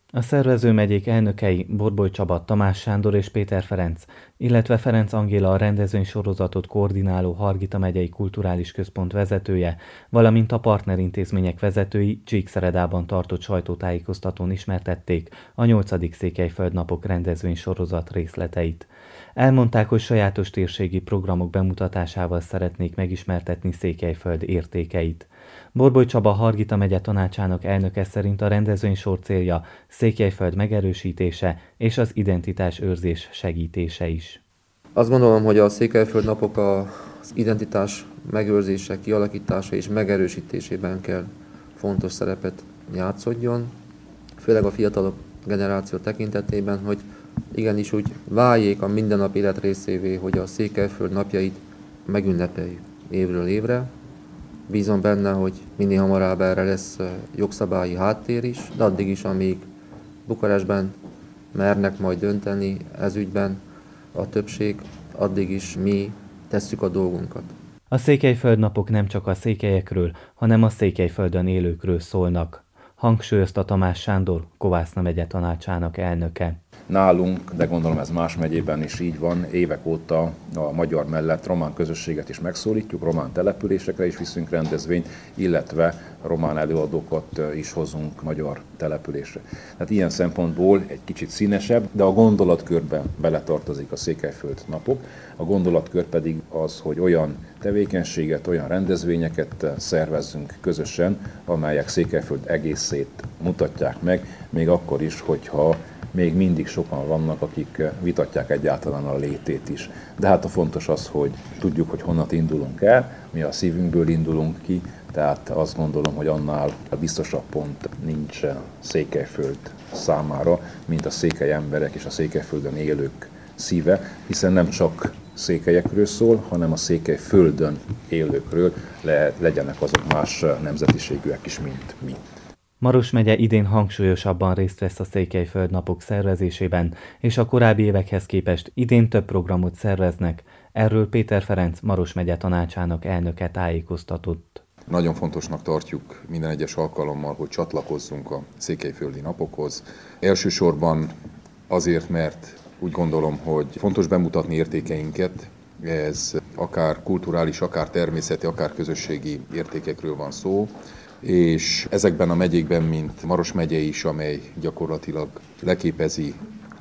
A szervező megyék elnökei Borboly Csaba, Tamás Sándor és Péter Ferenc, illetve Ferenc Angéla a rendezvénysorozatot koordináló Hargita megyei kulturális központ vezetője, valamint a partnerintézmények vezetői Csíkszeredában tartott sajtótájékoztatón ismertették a 8. Székelyföld napok rendezvénysorozat részleteit. Elmondták, hogy sajátos térségi programok bemutatásával szeretnék megismertetni Székelyföld értékeit. Borboly Csaba, Hargita megye tanácsának elnöke szerint a rendezvénysor célja Székelyföld megerősítése és az identitás őrzés segítése is. Azt gondolom, hogy a Székelyföld napok az identitás megőrzése, kialakítása és megerősítésében kell fontos szerepet játszódjon, főleg a fiatalabb generáció tekintetében, hogy igenis úgy váljék a mindennapi élet részévé, hogy a Székelyföld napjait megünnepeljük évről évre. Bízom benne, hogy minél hamarabb erre lesz jogszabályi háttér is, de addig is, amíg Bukarestben mernek majd dönteni ez ügyben a többség, addig is mi tesszük a dolgunkat. A Székelyföld napok nem csak a székelyekről, hanem a Székelyföldön élőkről szólnak, hangsúlyozta Tamás Sándor, Kovászna megye tanácsának elnöke. Nálunk, de gondolom ez más megyében is így van, évek óta a magyar mellett román közösséget is megszólítjuk, román településekre is viszünk rendezvényt, illetve román előadókat is hozunk magyar településre. Tehát ilyen szempontból egy kicsit színesebb, de a gondolatkörbe beletartozik a Székelyföld napok. A gondolatkör pedig az, hogy olyan tevékenységet, olyan rendezvényeket szervezzünk közösen, amelyek Székelyföld egészét mutatják meg, még akkor is, hogyha még mindig sokan vannak, akik vitatják egyáltalán a létét is. De hát a fontos az, hogy tudjuk, hogy honnan indulunk el, mi a szívünkből indulunk ki, tehát azt gondolom, hogy annál a biztosabb pont nincs Székelyföld számára, mint a székely emberek és a Székelyföldön élők szíve, hiszen nem csak székelyekről szól, hanem a Székelyföldön élőkről, legyenek azok más nemzetiségűek is, mint mi. Maros megye idén hangsúlyosabban részt vesz a Székelyföld napok szervezésében, és a korábbi évekhez képest idén több programot szerveznek. Erről Péter Ferenc, Maros megye tanácsának elnöke tájékoztatott. Nagyon fontosnak tartjuk minden egyes alkalommal, hogy csatlakozzunk a székelyföldi napokhoz. Elsősorban azért, mert úgy gondolom, hogy fontos bemutatni értékeinket, ez akár kulturális, akár természeti, akár közösségi értékekről van szó, és ezekben a megyékben, mint Maros megye is, amely gyakorlatilag leképezi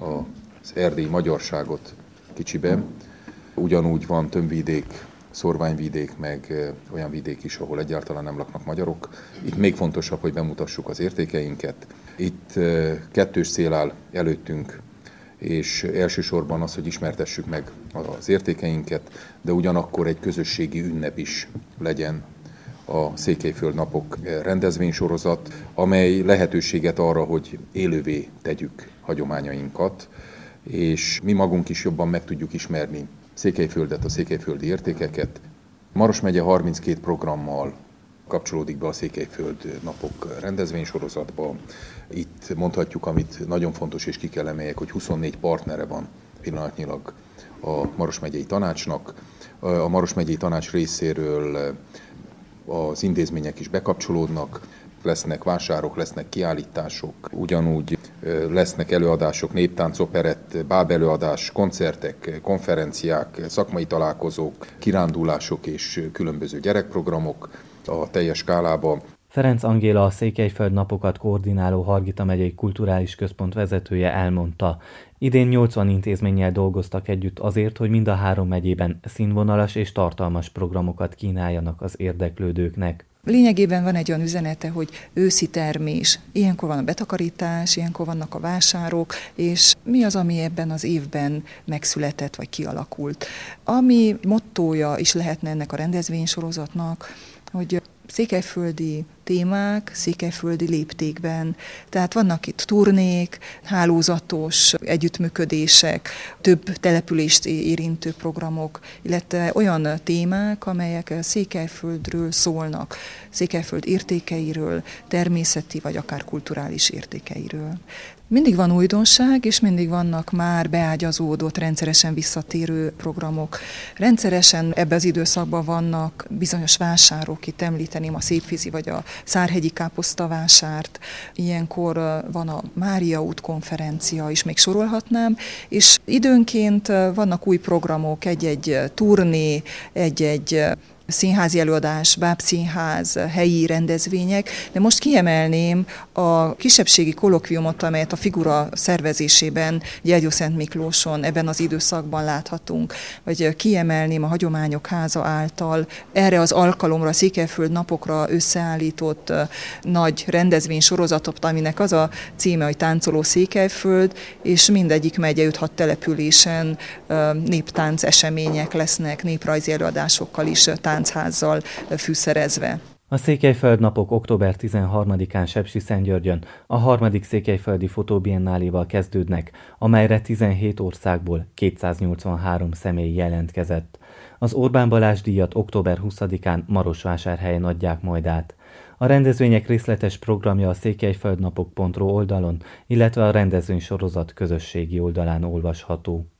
az erdélyi magyarságot kicsiben, ugyanúgy van Tömbvidék, Szorványvidék, meg olyan vidék is, ahol egyáltalán nem laknak magyarok. Itt még fontosabb, hogy bemutassuk az értékeinket. Itt kettős cél áll előttünk, és elsősorban az, hogy ismertessük meg az értékeinket, de ugyanakkor egy közösségi ünnep is legyen a Székelyföld napok rendezvénysorozat, amely lehetőséget arra, hogy élővé tegyük hagyományainkat, és mi magunk is jobban meg tudjuk ismerni Székelyföldet, a székelyföldi értékeket. Maros megye 32 programmal kapcsolódik be a Székelyföld napok rendezvénysorozatba. Itt mondhatjuk, amit nagyon fontos és ki kell emeljek, hogy 24 partnere van pillanatnyilag a Maros megyei tanácsnak. A Maros megyei tanács részéről az intézmények is bekapcsolódnak, lesznek vásárok, lesznek kiállítások, ugyanúgy lesznek előadások, néptánc, operett, bábelőadás, koncertek, konferenciák, szakmai találkozók, kirándulások és különböző gyerekprogramok a teljes skálában. Ferenc Angéla, a Székelyföld napokat koordináló Hargita megyei kulturális központ vezetője elmondta, idén 80 intézménnyel dolgoztak együtt azért, hogy mind a 3 megyében színvonalas és tartalmas programokat kínáljanak az érdeklődőknek. Lényegében van egy olyan üzenete, hogy őszi termés. Ilyenkor van a betakarítás, ilyenkor vannak a vásárok, és mi az, ami ebben az évben megszületett vagy kialakult. Ami mottója is lehetne ennek a rendezvénysorozatnak, hogy székelyföldi témák, székelyföldi léptékben. Tehát vannak itt turnék, hálózatos együttműködések, több települést érintő programok, illetve olyan témák, amelyek Székelyföldről szólnak, Székelyföld értékeiről, természeti vagy akár kulturális értékeiről. Mindig van újdonság, és mindig vannak már beágyazódott, rendszeresen visszatérő programok. Rendszeresen ebben az időszakban vannak bizonyos vásárok, itt említeném a Szépvízi vagy a Szárhegyi káposztavásárt, ilyenkor van a Mária út konferencia is, még sorolhatnám, és időnként vannak új programok, egy-egy turné, egy-egy színházi előadás, bábszínház, helyi rendezvények, de most kiemelném a kisebbségi kolokviumot, amelyet a figura szervezésében Gyergyószent Miklóson ebben az időszakban láthatunk, vagy kiemelném a Hagyományok Háza által erre az alkalomra, a Székelyföld napokra összeállított nagy rendezvénysorozatot, aminek az a címe, hogy Táncoló Székelyföld, és mindegyik megye 5-6 településen néptánc események lesznek, néprajzi előadásokkal is, táncházzal fűszerezve. A Székelyföld napok október 13-án Sepsiszentgyörgyön a 3. Székelyföldi Fotóbiennáléval kezdődnek, amelyre 17 országból 283 személy jelentkezett. Az Orbán Balázs díjat október 20-án Marosvásárhelyen adják majd át. A rendezvények részletes programja a székelyföldnapok.ru oldalon, illetve a rendezvénysorozat közösségi oldalán olvasható.